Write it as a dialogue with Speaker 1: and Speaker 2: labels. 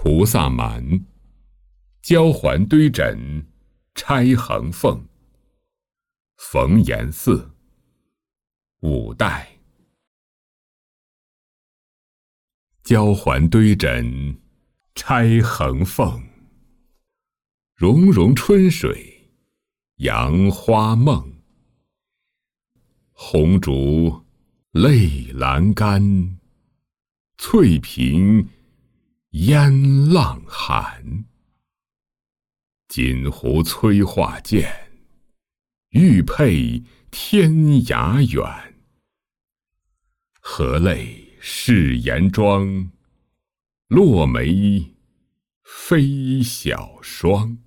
Speaker 1: 菩萨蛮，交环堆枕，钗横凤。冯延巳，五代。交环堆枕，钗横凤。融融春水，杨花梦。红烛泪阑干，翠屏烟浪寒。锦湖催化间，玉佩天涯远。荷泪拭颜妆，落梅飞小霜。